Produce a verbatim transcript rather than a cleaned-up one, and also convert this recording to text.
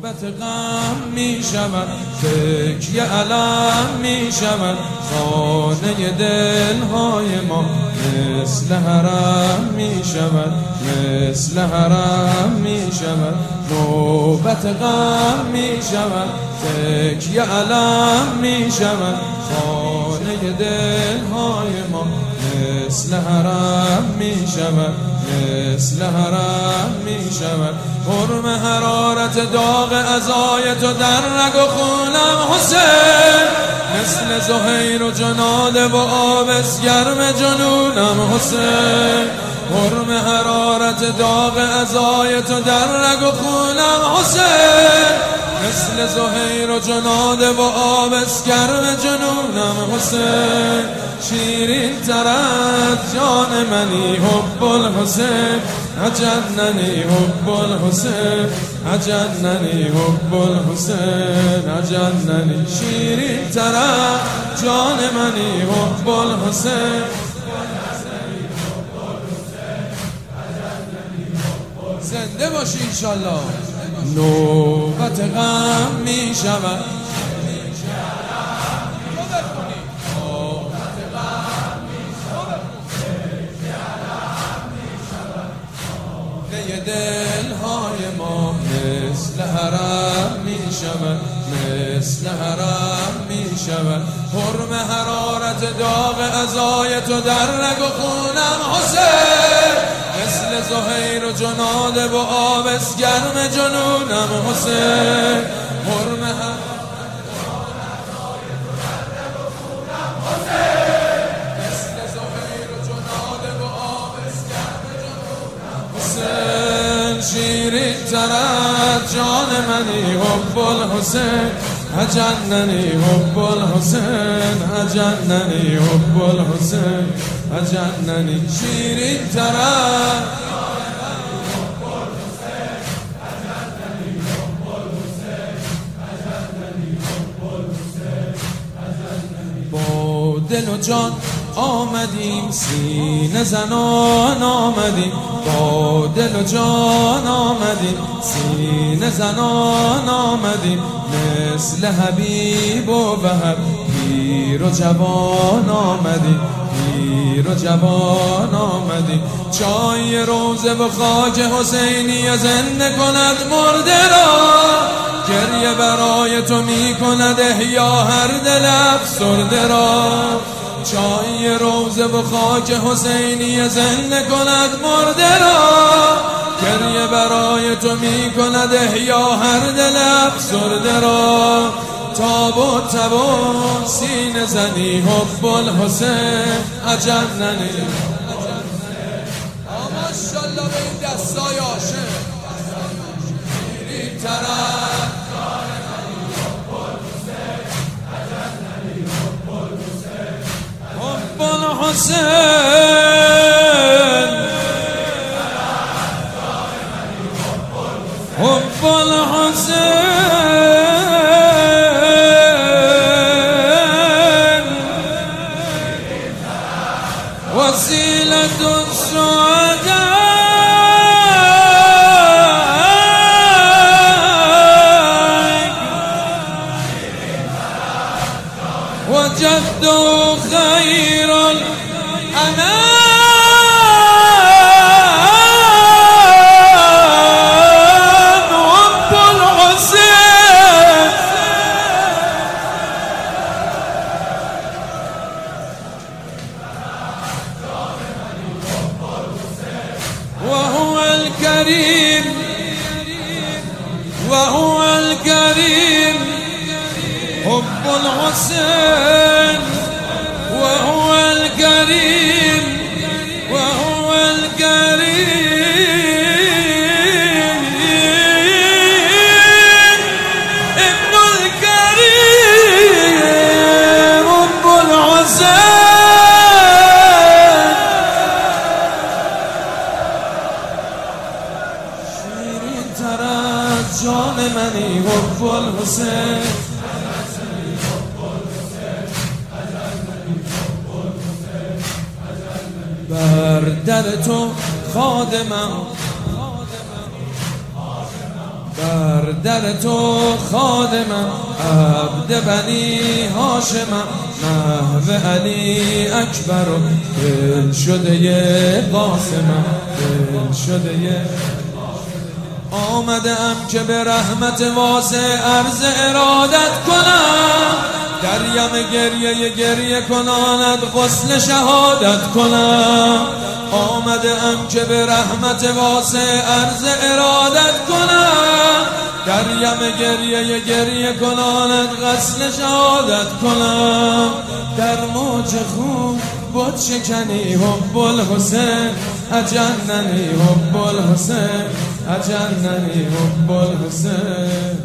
نوبت غم می شود، تکیه علم می شود، خانه دلهای ما مثل حرم می شود، مثل حرم می شود. نوبت غم می شود، تکیه علم می شود، خانه دلهای ما مثل حرم می شود، مثل حرم می شود. حرم حرارت داغ عزای تو در رگ و خونم حسین، مثل زهیر و جناده و آبس گرم جنونم حسین. حرم حرارت داغ عزای تو در رگ و خونم حسین، مثل زهیر و جناده و آبس گرم جنونم حسین. شیرین ترت جان منی حب الحسین، اجننی حب الحسین، اجننی حب الحسین، اجننی. شیرین ترت جان منی حب الحسین، زنده باشی انشالله. نوبت غم می شود، دلهای ما مثل حرم می شود، مثل حرم می شود. حرم حرارت داغ عزای تو در رگ و خونم حسین، مثل زهیر و جناده و آبس گرم جنونم حسین. حرم حرارت داغ عزای تو در رگ و خونم حسین، مثل زهیر و جناده و آبس گرم جنونم حسین. شیرین ترت جان منی حب الحسین، اجننی حب الحسین، اجننی حب الحسین، اجننی. شیرین ترت جان منی حب الحسین، اجننی حب الحسین، اجننی حب الحسین، اجننی. با دل و جان آمدیم سینه زنان آمدیم، با دل و جان آمدیم سینه زنان آمدیم، مثل حبیب و بهر پیر و جوان آمدیم، پیر و جوان آمدیم. چای روزه و خاک حسینی زنده کند مرده را، گریه برای تو می کند احیا هر دل افسرده را. چای روزه و خاک حسینی زنده کند مرده را، گریه برای تو می کند احیا هر دل افسرده را. تاب و تب و سینه زنی حب الحسین، اجننی. ماشاءالله به این دستای عاشق. شیرین ترت جان منی حب الحسین، اجننی حب الحسین، حب الحسین. حب الحسین وسیلة السعداء وجد خير الأنام. وهو الكريم، وهو الكريم حب الحسين، وهو الكريم، وهو الكريم ابن الكريم حب الحسين. جان منی حب الحسین، بر در تو خادمم، بر در تو خادمم، عبد بنی هاشمم، محو علی اکبر و دل شده قاسمم، دل شده. آمدم که به رحمت واسع عرض ارادت کنم، دریم گریه گریه کناند غسل شهادت کنم. آمدم که به رحمت واسع عرض ارادت کنم، دریم گریه گریه کناند غسل شهادت کنم. در موج خون بود شکنی حب الحسین، اجننی حب الحسین، اجننی حب الحسین.